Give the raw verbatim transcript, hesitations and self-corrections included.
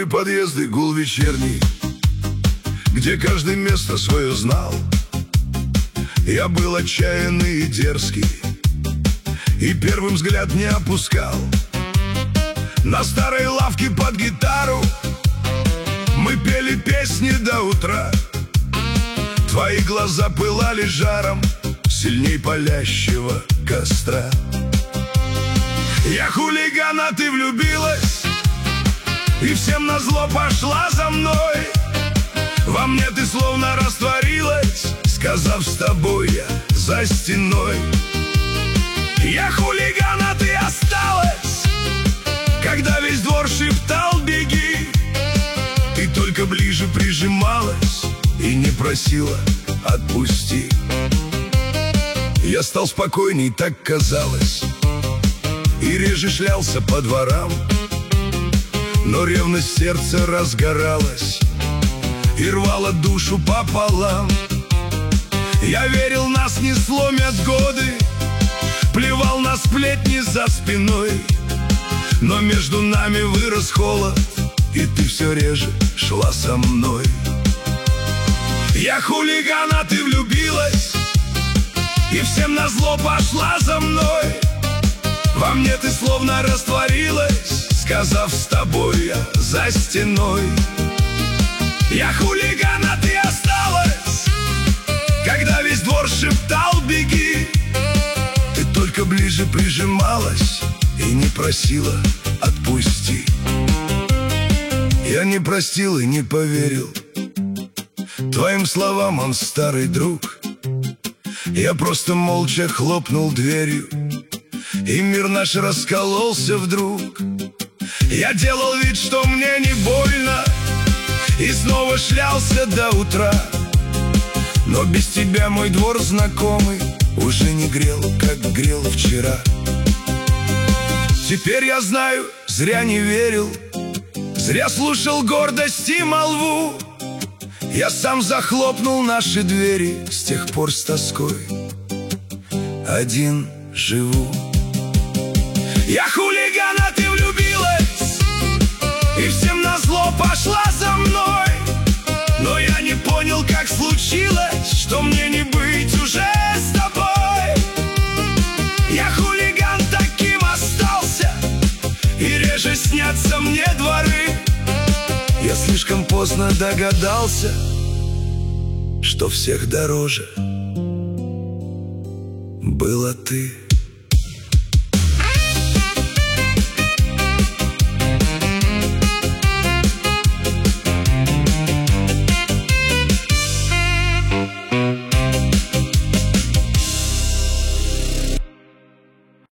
Темные подъезды, гул вечерний, где каждый место свое знал. Я был отчаянный и дерзкий, и первым взгляд не опускал. На старой лавке под гитару мы пели песни до утра. Твои глаза пылали жаром сильней палящего костра. Я хулиган, а ты влюбилась, и всем назло пошла за мной. Во мне ты словно растворилась, сказав, с тобой я за стеной. Я хулиган, а ты осталась, когда весь двор шептал беги. Ты только ближе прижималась и не просила отпусти. Я стал спокойней, так казалось, и реже шлялся по дворам. Но ревность сердца разгоралась и рвала душу пополам. Я верил, нас не сломят годы, плевал на сплетни за спиной. Но между нами вырос холод, и ты все реже шла со мной. Я хулиган, а ты влюбилась, и всем назло пошла за мной. Во мне ты словно растворилась, сказав, с тобой я за стеной. Я хулиган, а ты осталась, когда весь двор шептал беги. Ты только ближе прижималась и не просила отпусти. Я не простил и не поверил твоим словам, он старый друг. Я просто молча хлопнул дверью, и мир наш раскололся вдруг. Я делал вид, что мне не больно, и снова шлялся до утра. Но без тебя мой двор знакомый уже не грел, как грел вчера. Теперь я знаю, зря не верил, зря слушал гордость и молву. Я сам захлопнул наши двери, с тех пор с тоской один живу. Я хулиган, а ты влюбилась, и всем назло пошла за мной. Но я не понял, как случилось, что мне не быть уже с тобой. Я хулиган, таким остался, и реже снятся мне дворы. Я слишком поздно догадался, что всех дороже была ты.